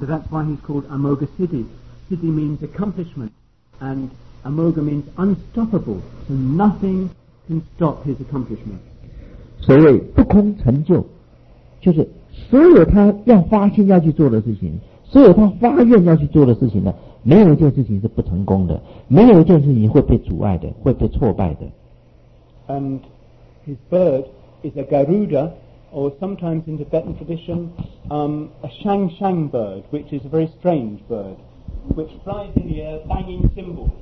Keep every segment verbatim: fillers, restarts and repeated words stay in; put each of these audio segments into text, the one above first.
So that's why he's called Amoga Siddhi. Siddhi means accomplishment, and Amoga means unstoppable, so nothing can stop his accomplishment. 所谓不空成就，就是所有他要发心要去做的事情，所有他发愿要去做的事情呢，没有一件事情是不成功的，没有一件事情会被阻碍的，会被挫败的。 And his bird is a Garuda, or sometimes in Tibetan tradition, um, a Shang Shang bird, which is a very strange bird, which flies in the air banging cymbals.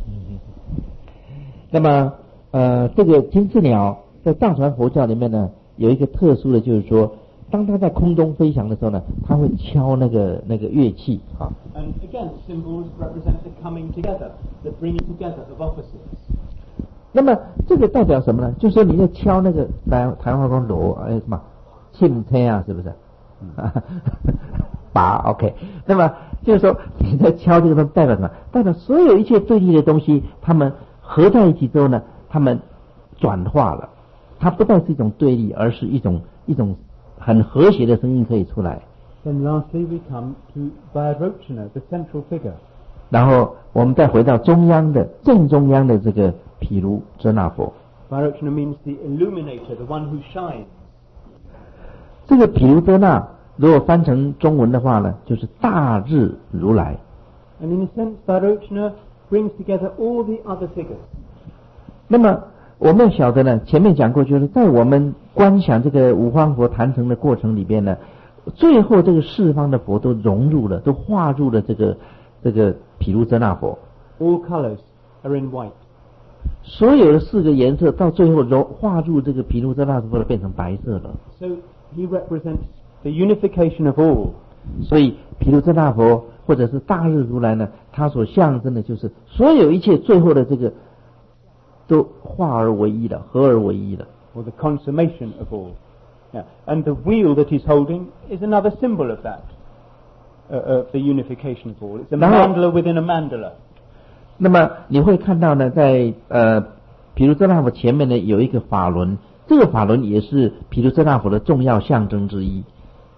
那么，呃，这个金翅鸟在藏传佛教里面呢，有一个特殊的，就是说，当它在空中飞翔的时候呢，它会敲那个那个乐器啊。 And again, cymbals represent the coming together, the bringing together of opposites. 那么这个代表什么呢？就是说你在敲那个台台湾讲锣，哎什么庆车啊，是不是？拔 OK。那么就是说你在敲这个东西代表什么？代表所有一切对立的东西，它们合在一起之后呢，它们转化了。它不再是一种对立，而是一种一种很和谐的声音可以出来。 Then lastly we come to Vairochana, the central figure. 然后我们再回到中央的正中央的这个毗卢遮那佛。 Vairochana means the illuminator, the one who shines. 这个毗卢遮那如果翻成中文的话呢，就是大日如来。 And in a sense, Vairochana brings together all the other figures. 那么我们要晓得呢，前面讲过，就是在我们观想这个五方佛坛城的过程里边呢，最后这个四方的佛都融入了，都化入了这个这个毗卢遮那佛。 All colors are in white. 所有的四个颜色到最后融化入这个毗卢遮那佛变成白色了。 So he represents the unification of all. 所以毗卢遮那佛或者是大日如来呢，它所象征的就是所有一切最后的这个都化而为一了，合而为一了。 Or the consummation of all. Yeah. And the wheel that he's holding is another symbol of that, uh, of the unification of all. It's a mandala within a mandala. 那么你会看到呢，在呃毗卢遮那佛前面呢有一个法轮，这个法轮也是毗卢遮那佛的重要象征之一。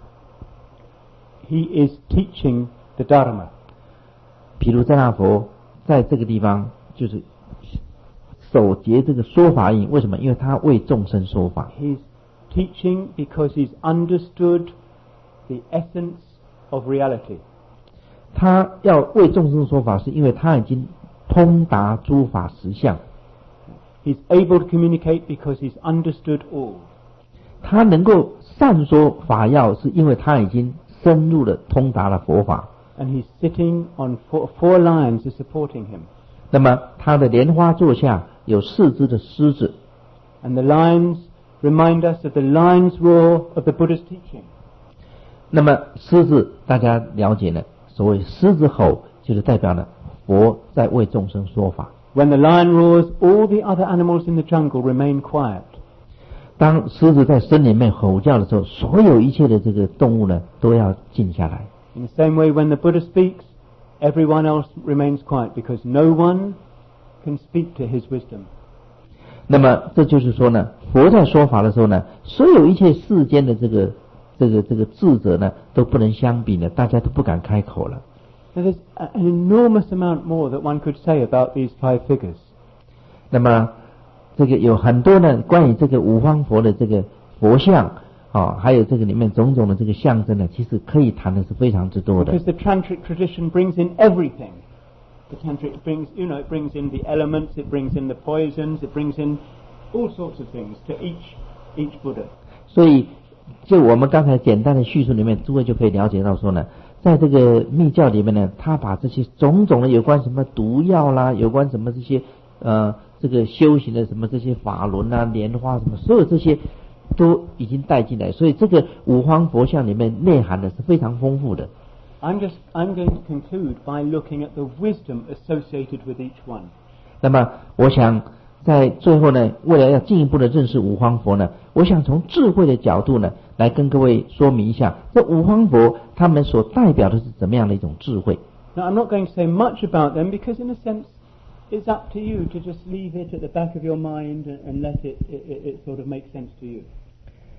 He is teaching the Dharma. 毗卢遮那佛在这个地方就是手结这个说法印，为什么？因为他为众生说法。 He's teaching because he's understood the essence of reality. 他要为众生说法，是因为他已经通达诸法实相。 He's able to communicate because he's understood all. 他能够善说法要，是因为他已经深入的通达了佛法。 And he's sitting on four, four lions are supporting him. 那么他的莲花座下有四只的狮子。 And the lions remind us of the lion's roar of the Buddha's teaching. 那么狮子大家了解呢，所谓狮子吼就是代表了佛在为众生说法。 When the lion roars, all the other animals in the jungle remain quiet. 当狮子在森林里面吼叫的时候，所有一切的这个动物呢都要静下来。 In the same way, when the Buddha speaks, everyone else remains quiet because no one can speak to his wisdom. 那么这就是说呢，佛在说法的时候呢，所有一切世间的这个这个这个智者呢都不能相比呢，大家都不敢开口了。 Now there's an enormous amount more that one could say about these five figures. 那么这个有很多呢关于这个五方佛的这个佛像啊，还有这个里面种种的这个象征呢，其实可以谈的是非常之多的。 Because the tantric tradition brings in everything. The tantric brings, you know, it brings in the elements, it brings in the poisons, it brings in all sorts of things to each each Buddha. 所以就我们刚才简单的叙述里面，诸位就可以了解到说呢，在这个密教里面呢，他把这些种种的有关什么毒药啦，有关什么这些呃这个修行的什么这些法轮啊、莲花什么，所有这些都已经带进来，所以这个五方佛像里面内涵的是非常丰富的。 I'm just I'm going to conclude by looking at the wisdom associated with each one. 那么我想在最后呢，为了要进一步的认识五方佛呢，我想从智慧的角度呢，来跟各位说明一下，这五方佛他们所代表的是怎么样的一种智慧。 Now I'm not going to say much about them because in a sense it's up to you to just leave it at the back of your mind and, and let it, it, it sort of make sense to you.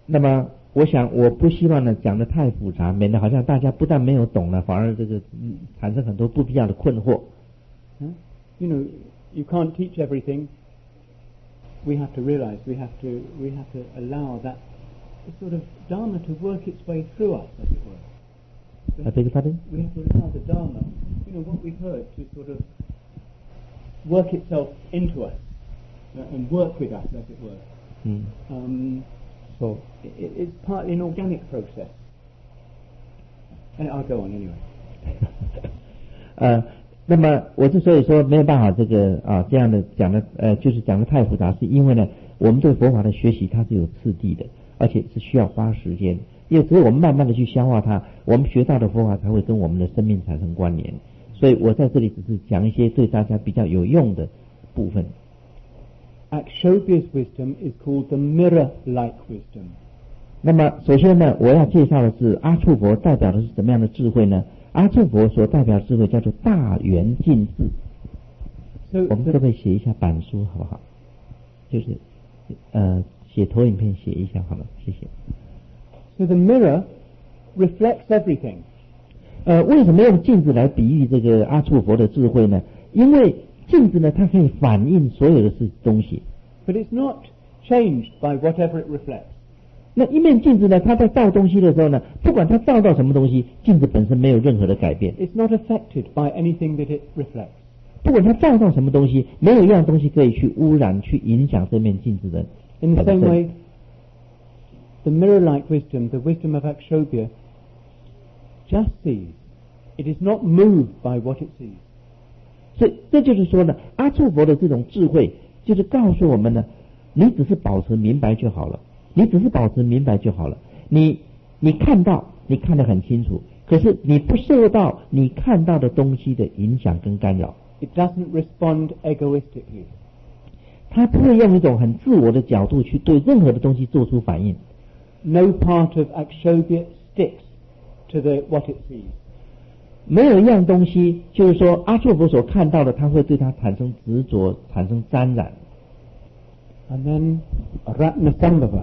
那么我想我不希望呢讲得太复杂，免得好像大家不但没有懂了，反而这个嗯产生很多不必要的困惑。 Huh? You know, you can't teach everything. We have to realize we have to we have to allow that sort of Dharma to work its way through us, as it were. I beg your pardon? We have to allow the Dharma, you know, what we've heard, to sort of work itself into us uh, and work with us, as it were. Mm. Um, so it, it's partly an organic process. And I'll go on anyway. 呃，那么我之所以说没有办法这个啊这样的讲的呃，就是讲的太复杂，是因为呢，我们对佛法的学习它是有次第的，而且是需要花时间，因为只有我们慢慢的去消化它，我们学到的佛法才会跟我们的生命产生关联。所以我在这里只是讲一些对大家比较有用的部分。 Akshobhya's wisdom is called the mirror-like wisdom. 那么首先呢，我要介绍的是阿处佛代表的是什么样的智慧呢？阿处佛所代表的智慧叫做大圆镜智。So 我们可不可以写一下板书好不好？就是呃写投影片写一下好了，谢谢。 So the mirror reflects everything. 呃，为什么用镜子来比喻这个阿处佛的智慧呢？因为镜子呢，它可以反映所有的事东西。 But it's not changed by whatever it reflects. 那一面镜子呢，它在照东西的时候呢，不管它照到什么东西，镜子本身没有任何的改变。 It's not affected by anything that it reflects. 不管它照到什么东西，没有一样东西可以去污染、去影响这面镜子的。 In the same way, the mirror-like wisdom, the wisdom of Akshobhya, just sees. It is not moved by what it sees. 所以这就是说呢，阿处佛的这种智慧，就是告诉我们呢，你只是保持明白就好了，你只是保持明白就好了。你你看到，你看得很清楚，可是你不受到你看到的东西的影响跟干扰。 It doesn't respond egoistically. 他不会用一种很自我的角度去对任何的东西做出反应。 No part of Akshobhya sticks to the what it sees. 没有一样东西，就是说阿处佛所看到的，他会对他产生执着，产生沾染。 And then Ratnasambhava.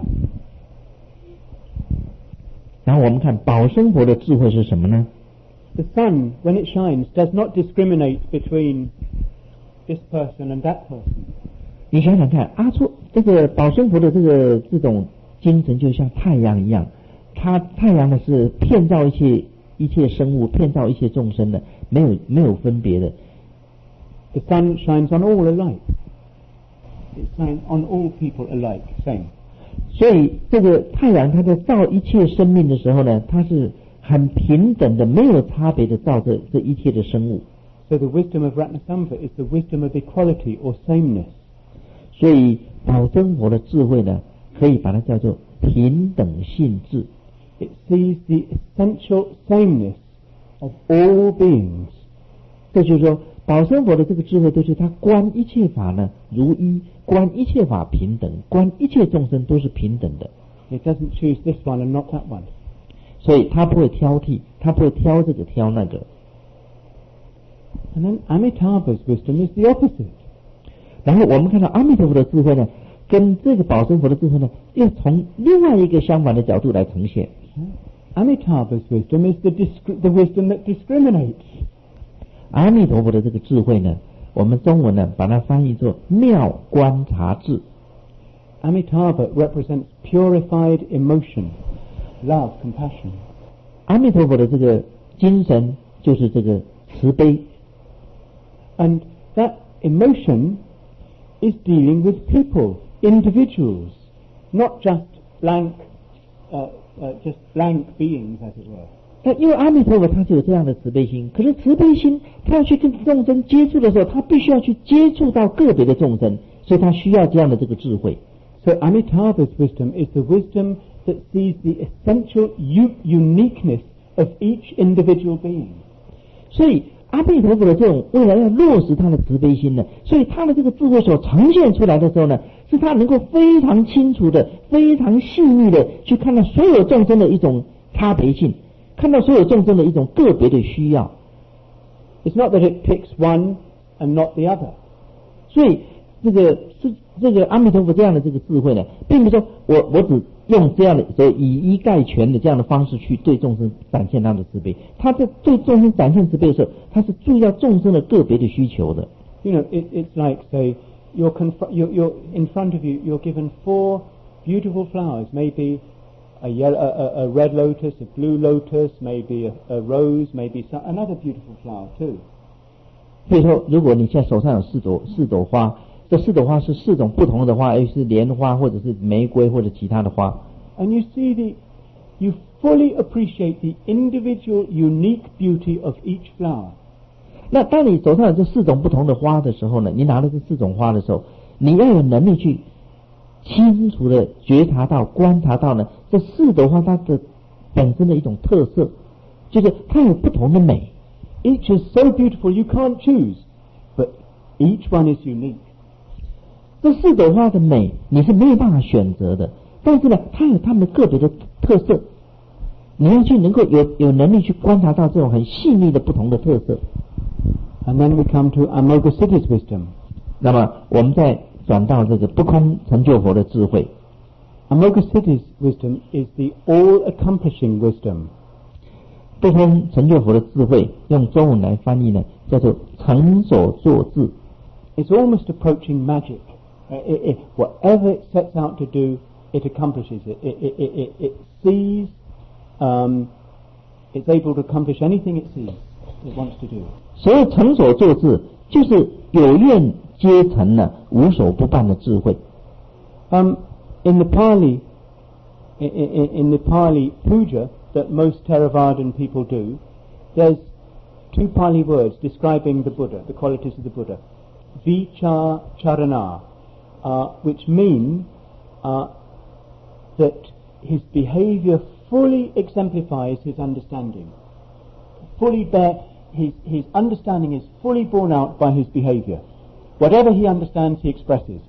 然后我们看宝生佛的智慧是什么呢？ The sun, when it shines, does not discriminate between this person and that person. 你想想看，阿处这个宝生佛的这个这种精神，就像太阳一样，它太阳呢是遍照一切一切生物，遍照一切众生的，没有没有分别的。 The sun shines on all alike. It shines on all people alike, same. 所以这个太阳它在照一切生命的时候呢，它是很平等的，没有差别的照这这一切的生物。 So the wisdom of Ratnasambhava is the wisdom of equality or sameness. 所以宝生佛的智慧呢，可以把它叫做平等性智。 It sees the essential sameness of all beings. 这就是说，宝生佛的这个智慧，就是他观一切法呢如一，观一切法平等，观一切众生都是平等的。 It doesn't choose this one and not that one. 所以他不会挑剔，他不会挑这个挑那个。 And then Amitabha's wisdom is the opposite. 然后我们看到阿弥陀佛的智慧呢，跟这个宝生佛的智慧呢，又从另外一个相反的角度来呈现。 Amitabha's wisdom is the, discri- the wisdom that discriminates. 阿弥陀佛的这个智慧呢，我们中文呢把它翻译作妙观察智。 Amitabha represents purified emotion, love, compassion. 阿弥陀佛的这个精神就是这个慈悲。 And that emotion is dealing with people, individuals, not just blank, uh, uh, just blank beings, as it were. 那因为阿弥陀佛他是有这样的慈悲心，可是慈悲心他要去跟众生接触的时候，他必须要去接触到个别的众生，所以他需要这样的这个智慧。 So Amitabha's wisdom is the wisdom that sees the essential u- uniqueness of each individual being. 所以阿弥陀佛的这种未来要落实他的慈悲心呢，所以他的这个智慧所呈现出来的时候呢，是他能够非常清楚的、非常细腻的去看到所有众生的一种差别性，看到所有众生的一种个别的需要。 It's not that it picks one and not the other. 所以这个是这个阿弥陀佛这样的这个智慧呢，并不是说我我只用这样的所以以一概全的这样的方式去对众生展现他的慈悲。他在对众生展现慈悲的时候，他是注意到众生的个别的需求的。 You know, it, it's like say you're, conf- you're, you're in front of you. You're given four beautiful flowers, maybe a yellow, a, a red lotus, a blue lotus, maybe a, a rose, maybe some, another beautiful flower too. 所以说，如果你现在手上有四朵四朵花，这四朵花是四种不同的花，也是莲花或者是玫瑰或者其他的花。 And you see the, you fully appreciate the individual, unique beauty of each flower. 那当你手上有这四种不同的花的时候呢，你拿了这四种花的时候，你要有能力去清楚的觉察到、观察到呢，这四朵花它的本身的一种特色，就是它有不同的美。 Each is so beautiful you can't choose, but each one is unique. 这四朵花的美你是没有办法选择的，但是呢，它有它们个别的特色，你要去能够有有能力去观察到这种很细腻的不同的特色。 And then we come to Amoghasiddhi's wisdom. 那么我们再转到这个不空成就佛的智慧。 Amoghasiddhi's wisdom is the all-accomplishing wisdom. 不空成就佛的智慧，用中文来翻译呢，叫做成所作智。 It's almost approaching magic. Uh, it, it, whatever it sets out to do, it accomplishes it. It, it, it, it, it sees, um, it's able to accomplish anything it sees, it wants to do. 所谓成所作智，就是有愿皆成呢，无所不办的智慧。 Um, in the Pali, in, in, in the Pali puja that most Theravadan people do, there's two Pali words describing the Buddha, the qualities of the Buddha. Vichar Charana, uh, which mean uh, that his behavior fully exemplifies his understanding. Fully bear, his, his understanding is fully borne out by his behavior. Whatever he understands, he expresses.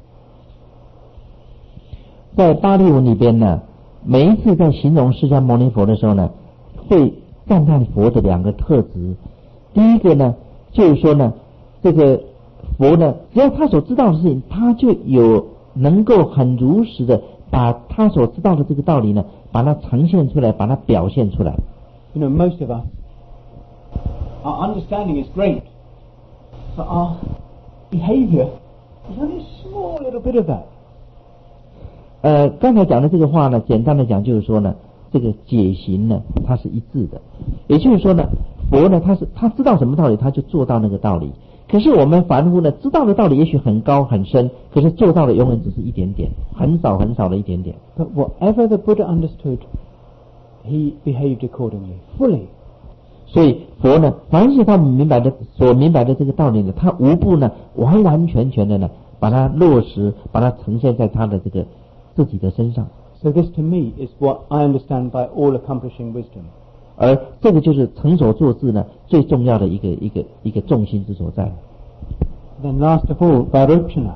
在巴利文里边呢，每一次在形容释迦牟尼佛的时候呢，会赞叹佛的两个特质。第一个呢，就是说呢，这个佛呢，只要他所知道的事情，他就有能够很如实的把他所知道的这个道理呢，把它呈现出来，把它表现出来。 You know, most of us, our understanding is great, but our behavior is only a small little bit of that. 呃，刚才讲的这个话呢，简单的讲就是说呢，这个解行呢，它是一致的，也就是说呢，佛呢，他是他知道什么道理，他就做到那个道理。可是我们凡夫呢，知道的道理也许很高很深，可是做到的永远只是一点点，很少很少的一点点。 But whatever the Buddha understood, he behaved accordingly, fully. 所以佛呢，凡是他明白的所明白的这个道理呢，他无不呢完完全全的呢，把它落实，把它呈现在他的这个自己的身上。 So this to me is what I understand by all-accomplishing wisdom. 而这个就是成所作智呢最重要的一个一个一个重心之所在。 Then last of all, Vairochana.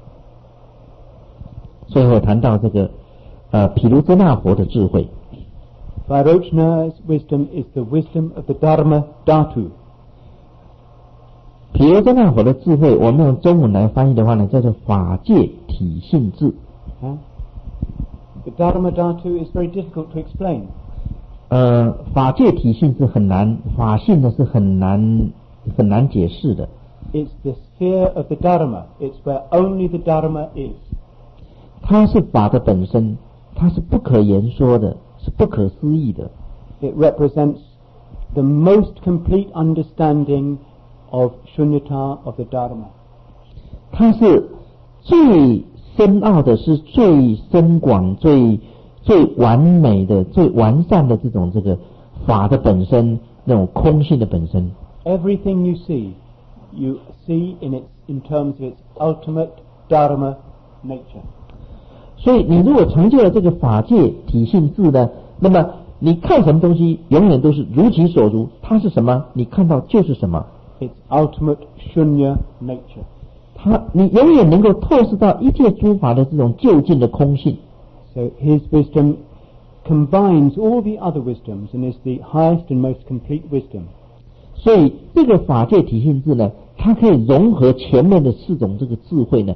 最后谈到这个呃毗卢遮那佛的智慧。 Vairochana's wisdom is the wisdom of the Dharma Dhatu. 毗卢遮那佛的智慧，我们用中文来翻译的话呢，叫做法界体性智。 Huh? The Dharma Dhatu is very difficult to explain. 呃，法界体性是很难，法性呢是很难很难解释的。 It's the sphere of the Dharma. It's where only the Dharma is. 它是法的本身，它是不可言说的，是不可思议的。 It represents the most complete understanding of Shunyata, of the Dharma. 它是最深奥的，是最深广、最最完美的、最完善的这种这个法的本身，那种空性的本身。 Everything you see, you see in its in terms of its ultimate Dharma nature. 所以你如果成就了这个法界体性智呢，那么你看什么东西，永远都是如其所如，它是什么，你看到就是什么。 Its ultimate Shunya nature. 它，你永远能够透视到一切诸法的这种究竟的空性。 So his wisdom combines all the other wisdoms and is the highest and most complete wisdom. 所以这个法界体性智呢，它可以融合前面的四种这个智慧呢，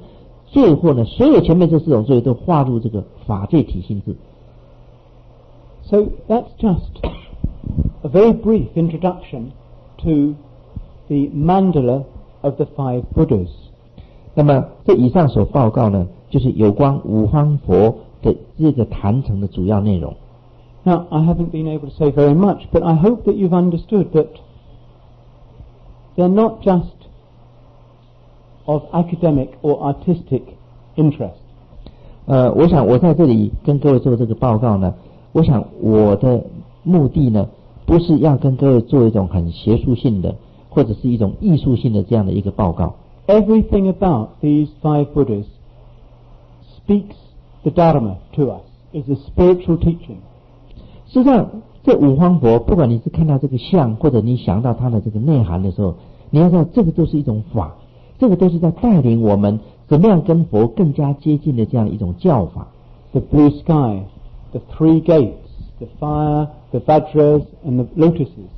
最后呢，所有前面这四种罪都划入这个法界体性质。 So that's just a very brief introduction to the mandala of the five Buddhas. 那么这以上所报告呢，就是有关五方佛的这个坛城的主要内容。 Now, I haven't been able to say very much, but I hope that you've understood that they're not just of academic or artistic interest. 呃，我想我在这里跟各位做这个报告呢，我想我的目的呢，不是要跟各位做一种很学术性的，或者是一种艺术性的这样的一个报告。 Everything about these five Buddhas speaks the Dharma to us, is a spiritual teaching. 实际上，这五方佛，不管你是看到这个像，或者你想到它的这个内涵的时候，你要知道，这个都是一种法，这个都是在带领我们怎么样跟佛更加接近的这样一种教法。 The blue sky, the three gates, the fire, the Vajras, and the lotuses.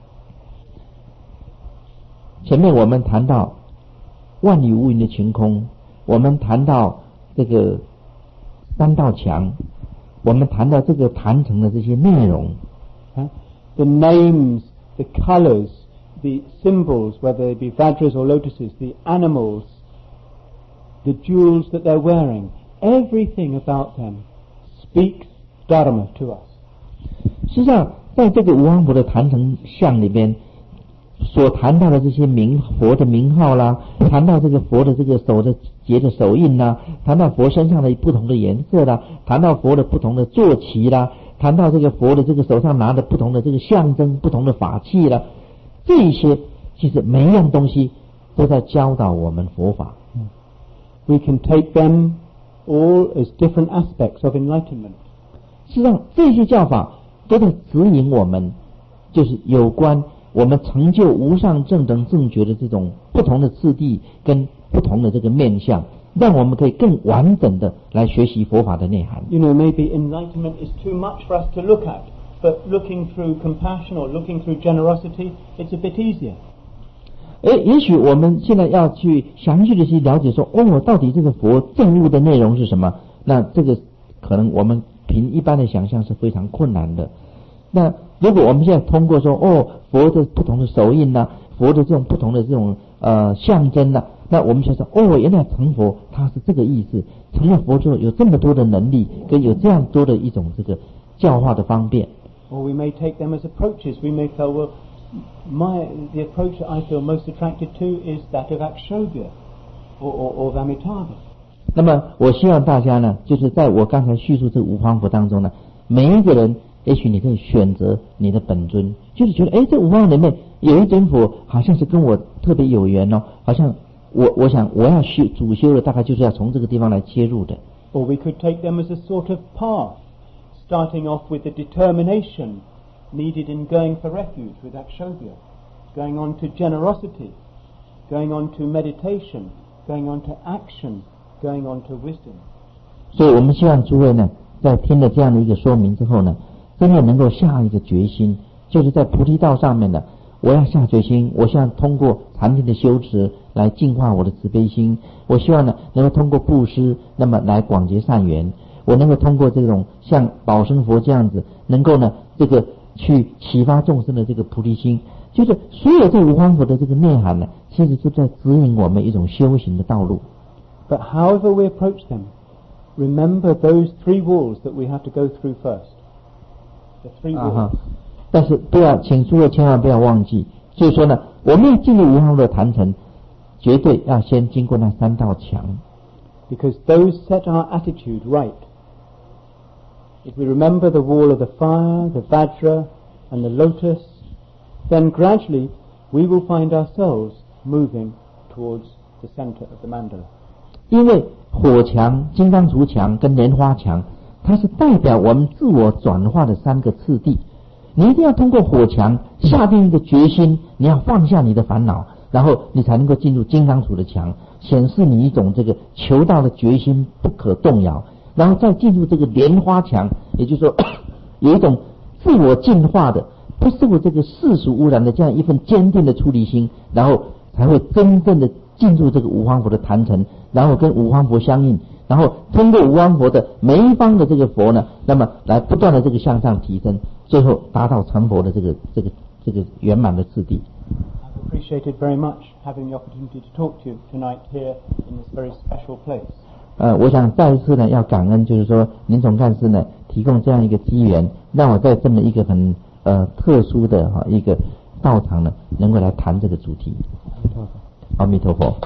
前面我们谈到万里无云的晴空，我们谈到这个三道墙，我们谈到这个坛城的这些内容。 Huh? The names, the colors, the symbols, whether they be Vajras or lotuses, the animals, the jewels that they're wearing, everything about them speaks Dharma to us. 实际上，在这个无方佛的坛城像里边，所谈到的这些名佛的名号啦，谈到这个佛的这个手的结的手印啦，谈到佛身上的不同的颜色啦，谈到佛的不同的坐骑啦，谈到这个佛的这个手上拿的不同的这个象征、不同的法器啦，这一些其实每一样东西都在教导我们佛法。 We can take them all as different aspects of enlightenment. 实际上，这些教法都在指引我们，就是有关我们成就无上正等正觉的这种不同的次第跟不同的这个面向，让我们可以更完整的来学习佛法的内涵。 You know, maybe enlightenment is too much for us to look at, but looking through compassion or looking through generosity, it's a bit easier. 诶，也许我们现在要去详细的去了解说，哦，到底这个佛证悟的内容是什么？那这个可能我们凭一般的想象是非常困难的。那如果我们现在通过说，哦，佛的不同的手印呐、啊，佛的这种不同的这种呃象征呐、啊，那我们就说，哦，原来成佛它是这个意思，成了佛之后有这么多的能力，跟有这样多的一种这个教化的方便。 Or we may take them as approaches. We may feel, well, my the approach that I feel most attracted to is that of Akshobhya or, or, or Amitabha. 那么我希望大家呢，就是在我刚才叙述这五方佛当中呢，每一个人也许你可以选择你的本尊，就是觉得哎，这五方里面有一尊佛好像是跟我特别有缘哦，好像我我想我要修主修的大概就是要从这个地方来切入的。 Or we could take them as a sort of path, starting off with the determination needed in going for refuge with Akshobhya, going on to generosity, going on to meditation, going on to action, going on to wisdom. 所以我们希望诸位呢，在听了这样的一个说明之后呢，真的能够下一个决心，就是在菩提道上面呢，我要下决心，我希望通过禅定的修持来净化我的慈悲心，我希望呢能够通过布施，那么来广结善缘，我能够通过这种像宝生佛这样子，能够呢这个去启发众生的这个菩提心，就是所有这五方佛的这个内涵呢，其实是在指引我们一种修行的道路。 But however we approach them, remember those three walls that we have to go through first. The three walls. 啊、但是不要，请诸位千万不要忘记，就是说呢，我们要进入无方佛的坛城，绝对要先经过那三道墙。 Because those set our attitude right. If we remember the wall of the fire, the Vajra, and the lotus, then gradually we will find ourselves moving towards the center of the mandala. 因为火墙、金刚杵墙跟莲花墙，它是代表我们自我转化的三个次第。你一定要通过火墙下定一个决心，你要放下你的烦恼，然后你才能够进入金刚杵的墙，显示你一种这个求道的决心不可动摇。然后再进入这个莲花墙，也就是说有一种自我净化的，不受这个世俗污染的这样一份坚定的出离心，然后才会真正的进入这个五方佛的坛城，然后跟五方佛相应，然后通过五方佛的每一方的这个佛呢，那么来不断的这个向上提升，最后达到成佛的这个这个这个圆满的次第。 I've appreciated very much having the opportunity to talk to you tonight here in this very special place. 呃，我想再一次呢要感恩，就是说林总干事呢提供这样一个机缘，让我在这么一个很呃特殊的哈、啊、一个道场呢，能够来谈这个主题。阿弥陀佛。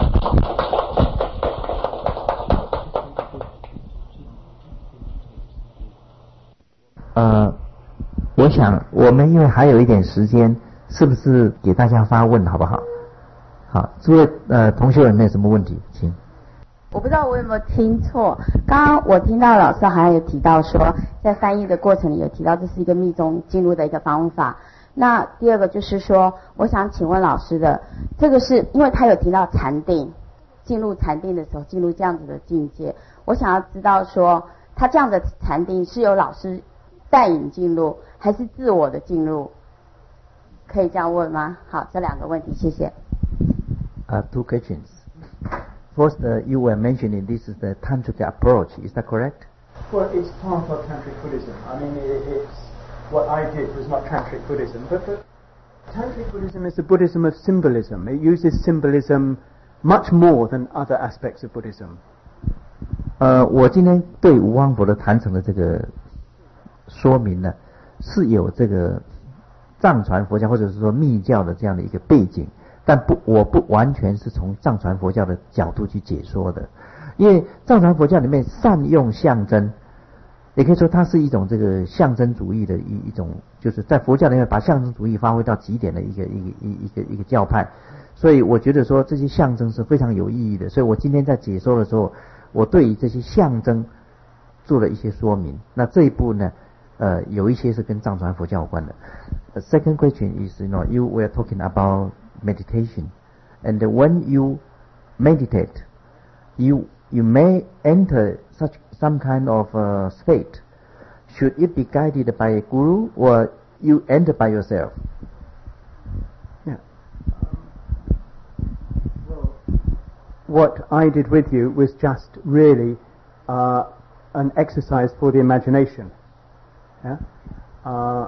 呃，我想我们因为还有一点时间，是不是给大家发问好不好？好，诸位呃同学有没有什么问题，请。 我不知道我有没有听错，刚刚我听到老师好像有提到说，在翻译的过程里有提到这是一个密宗进入的一个方法。那第二个就是说，我想请问老师的，这个是因为他有提到禅定，进入禅定的时候进入这样子的境界，我想要知道说，他这样的禅定是由老师带引进入，还是自我的进入？可以这样问吗？好，这两个问题，谢谢。 Uh, two questions. First, uh, you were mentioning this is the tantric approach. Is that correct? Well, it's part of Tantric Buddhism. I mean, it, it's what I did was not Tantric Buddhism, but, but Tantric Buddhism is a Buddhism of symbolism. It uses symbolism much more than other aspects of Buddhism. 呃，我今天对无方佛的坛城的这个说明呢，是有这个藏传佛教或者是说密教的这样的一个背景。但不，我不完全是从藏传佛教的角度去解说的，因为藏传佛教里面善用象征，也可以说它是一种这个象征主义的一一种，就是在佛教里面把象征主义发挥到极点的一个一个一一个一个教派，所以我觉得说这些象征是非常有意义的，所以我今天在解说的时候，我对于这些象征做了一些说明。那这一步呢，呃，有一些是跟藏传佛教有关的。The second question is, you know, you were talking about meditation, and when you meditate, you you may enter such some kind of uh, state. Should it be guided by a guru, or you enter by yourself? Yeah. Well, what I did with you was just really uh, an exercise for the imagination. Yeah. Uh,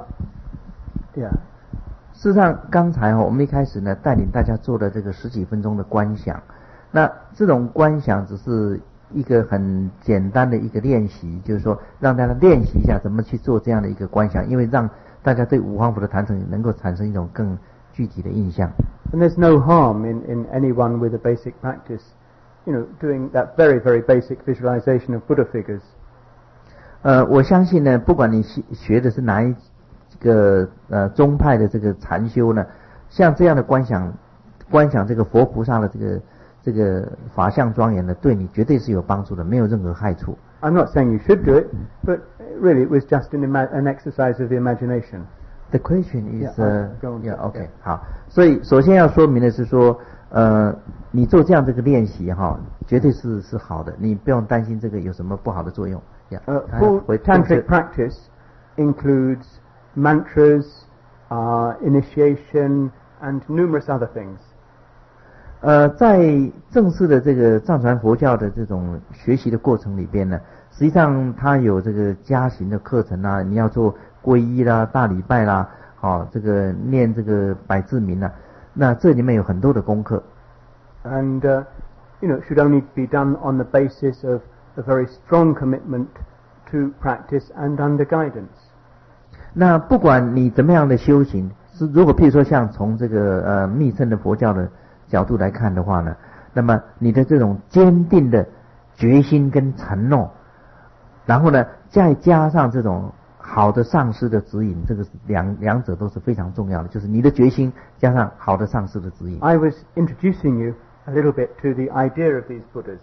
yeah. 事实上，刚才我们一开始呢，带领大家做了这个十几分钟的观想。那这种观想只是一个很简单的一个练习，就是说让大家练习一下怎么去做这样的一个观想，因为让大家对五方佛的坛城能够产生一种更具体的印象。 And there's no harm in, in anyone with a basic practice, you know, doing that very, very basic visualization of Buddha figures. 呃，我相信呢，不管你学的是哪一这个呃宗派的这个禅修呢，像这样的观想，观想这个佛菩萨的这个这个法相庄严呢，对你绝对是有帮助的，没有任何害处。 I'm not saying you should do it, but really it was just an, ima- an exercise of the imagination. The question is, yeah, uh, yeah, okay, 好。所以首先要说明的是说，呃，你做这样这个练习哈，绝对是是好的，你不用担心这个有什么不好的作用。Yeah, uh, full tantric practice includes mantras, uh, initiation, and numerous other things. 呃，在正式的这个藏传佛教的这种学习的过程里边呢，实际上它有这个加行的课程啊，你要做皈依啦、大礼拜啦，好、哦，这个念这个百字明啊，那这里面有很多的功课。 And uh, you know, it should only be done on the basis of a very strong commitment to practice and under guidance. 那不管你怎么样的修行，是如果譬如说像从这个呃密乘的佛教的角度来看的话呢，那么你的这种坚定的决心跟承诺，然后呢再加上这种好的上师的指引，这个是两两者都是非常重要的，就是你的决心加上好的上师的指引。 I was introducing you a little bit to the idea of these Buddhas.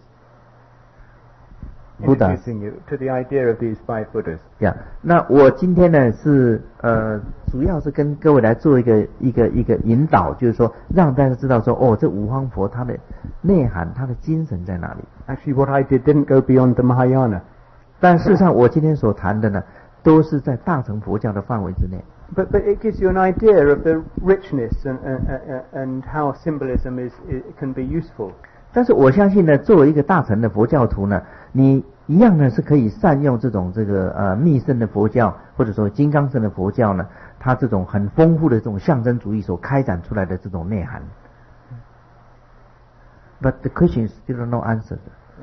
Buddhas. Introducing you to the idea of these five Buddhas. Yeah. 那我今天呢是呃主要是跟各位来做一个一个一个引导，就是说让大家知道说哦，这五方佛它的内涵，它的精神在哪里。 Actually, what I did didn't go beyond the Mahayana. 但事实上，我今天所谈的呢，都是在大乘佛教的范围之内。 But but it gives you an idea of the richness and and and how symbolism is, is can be useful. 但是我相信呢，作为一个大乘的佛教徒呢，你一样呢是可以善用这种这个呃密圣的佛教或者说金刚圣的佛教呢，它这种很丰富的这种象征主义所开展出来的这种内涵。But the question is still no answer.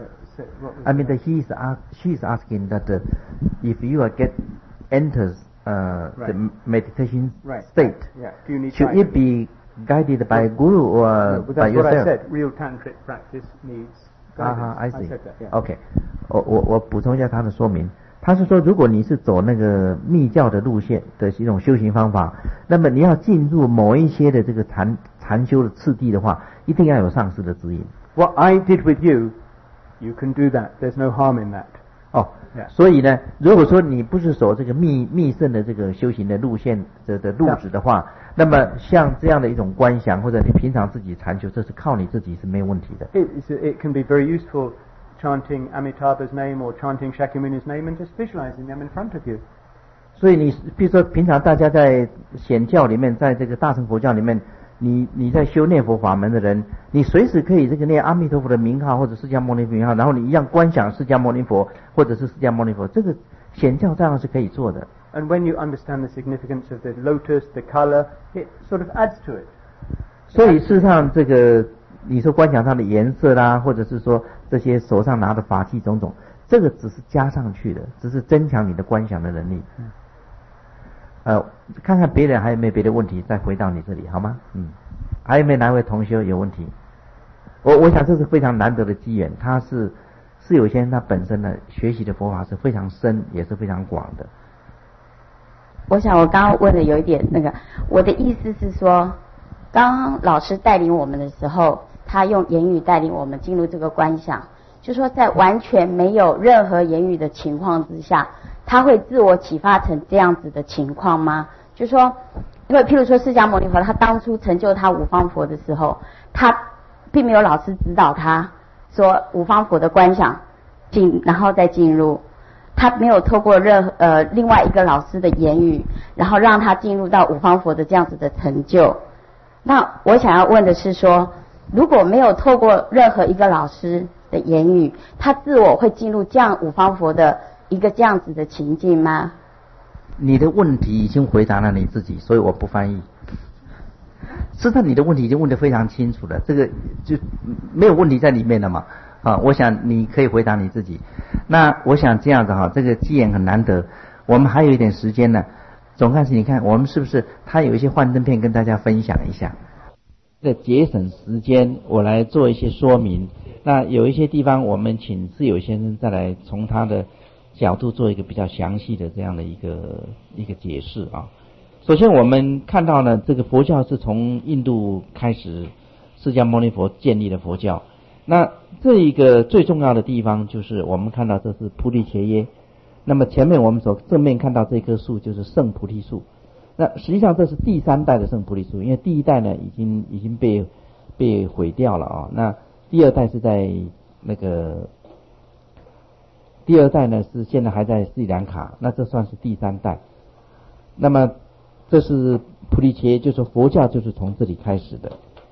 I mean that he is ask, she is asking that uh, if you are get enters uh, right. the meditation right. state, yeah. Do you need should guidance? it be guided by guru or no, but by that's yourself? What I said. Real tantric practice needs guidance. Ah, I see. I said that, yeah. OK， 我我我补充一下他的说明。他是说，如果你是走那个密教的路线的一种修行方法，那么你要进入某一些的这个禅禅修的次第的话，一定要有上师的指引。 What I did with you, you can do that. There's no harm in that. 哦， yeah. 所以呢，如果说你不是走这个密密圣的这个修行的路线的的路子的话，那么像这样的一种观想，或者你平常自己禅修，这是靠你自己是没有问题的。 It, it can be very useful chanting Amitabha's name or chanting Shakyamuni's name and just visualizing them in front of you. 所以你比如说平常大家在显教里面，在这个大乘佛教里面，你你在修念佛法门的人，你随时可以这个念阿弥陀佛的名号或者释迦牟尼佛名号，然后你一样观想释迦牟尼佛或者是释迦牟尼佛，这个显教这样是可以做的。 And when you understand the significance of the lotus, the color, it sort of adds to it. 所以事实上，这个你说观想它的颜色啦，或者是说这些手上拿的法器种种，这个只是加上去的，只是增强你的观想的能力。嗯呃，看看别人还有没有别的问题，再回到你这里好吗？嗯，还有没有哪位同学有问题？我我想这是非常难得的机缘，他是是有些人他本身呢学习的佛法是非常深，也是非常广的。 我想我刚刚问的有一点那个，我的意思是说，刚刚老师带领我们的时候，他用言语带领我们进入这个观想，就说在完全没有任何言语的情况之下，他会自我启发成这样子的情况吗？就说，因为譬如说释迦牟尼佛，他当初成就他五方佛的时候，他并没有老师指导他说五方佛的观想进，然后再进入，他没有透过任呃另外一个老师的言语，然后让他进入到五方佛的这样子的成就。那我想要问的是说，如果没有透过任何一个老师的言语，他自我会进入这样五方佛的一个这样子的情境吗？ 你的问题已经回答了你自己，所以我不翻译。实际上你的问题已经问得非常清楚了，这个就没有问题在里面了嘛。啊，我想你可以回答你自己。那我想这样子哈，这个机缘很难得，我们还有一点时间呢。总干事，你看我们是不是他有一些幻灯片跟大家分享一下？这节省时间，我来做一些说明。那有一些地方，我们请自由先生再来从他的角度做一个比较详细的这样的一个一个解释啊。首先，我们看到呢，这个佛教是从印度开始，释迦牟尼佛建立的佛教。那这一个最重要的地方就是我们看到这是菩提伽耶。那么前面我们所正面看到这棵树就是圣菩提树。那实际上这是第三代的圣菩提树，因为第一代呢已经已经被被毁掉了啊。那第二代是在那个第二代呢是现在还在斯里兰卡，那这算是第三代。那么这是菩提伽耶，就是佛教就是从这里开始的。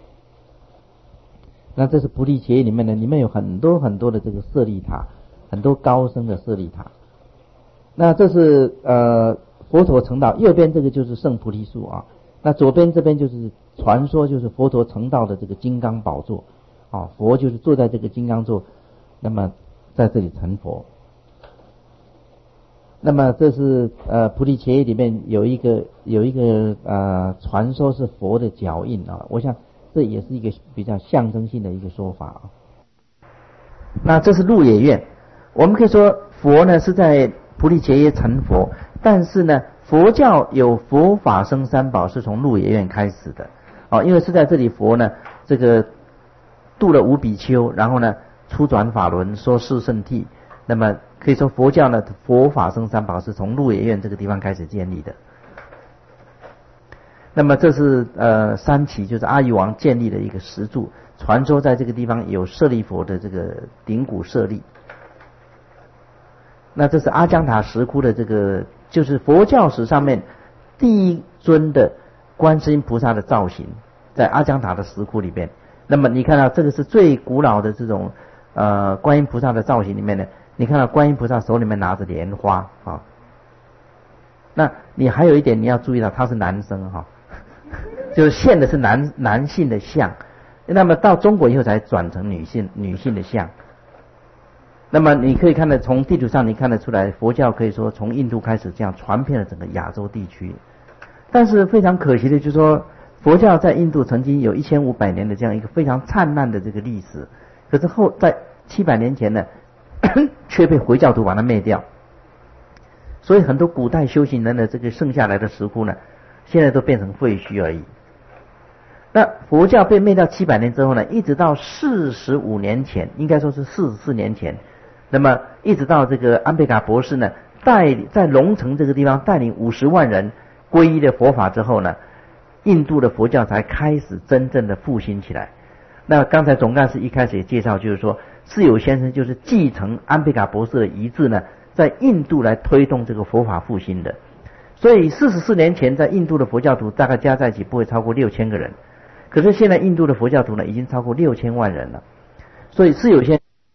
那这是菩提伽耶里面呢，里面有很多很多的这个舍利塔，很多高僧的舍利塔。那这是呃佛陀成道，右边这个就是圣菩提树啊，那左边这边就是传说就是佛陀成道的这个金刚宝座啊，佛就是坐在这个金刚座，那么在这里成佛。那么这是呃菩提伽耶里面有一个有一个呃传说是佛的脚印啊，我想这也是一个比较象征性的一个说法啊。那这是鹿野苑，我们可以说佛呢是在菩提伽耶成佛，但是呢佛教有佛法僧三宝是从鹿野苑开始的哦，因为是在这里佛呢这个度了五比丘，然后呢出转法轮说四圣谛，那么可以说佛教呢佛法僧三宝是从鹿野苑这个地方开始建立的。那么这是呃三奇，就是阿育王建立的一个石柱，传说在这个地方有舍利佛的这个顶骨舍利。那这是阿姜塔石窟的这个，就是佛教史上面第一尊的观世音菩萨的造型，在阿姜达的石窟里面。那么你看到这个是最古老的这种呃观音菩萨的造型里面呢，你看到观音菩萨手里面拿着莲花啊。那你还有一点你要注意到，他是男生哈、啊，就是现的是男男性的像，那么到中国以后才转成女性女性的像。那么你可以看得从地图上你看得出来，佛教可以说从印度开始这样传遍了整个亚洲地区。但是非常可惜的就是说，佛教在印度曾经有一千五百年的这样一个非常灿烂的这个历史，可是后在七百年前呢，却被回教徒把它灭掉。所以很多古代修行人的这个剩下来的石窟呢，现在都变成废墟而已。那佛教被灭掉七百年之后呢，一直到四十五年前，应该说是四十四年前，那么一直到这个安贝卡博士呢，带在龙城这个地方带领五十万人皈依了佛法之后呢，印度的佛教才开始真正的复兴起来。那刚才总干事一开始也介绍，就是说释友先生就是继承安贝卡博士的遗志呢，在印度来推动这个佛法复兴的。所以四十四年前在印度的佛教徒大概加在一起不会超过六千个人，可是现在印度的佛教徒呢已经超过六千万人了。所以释友先生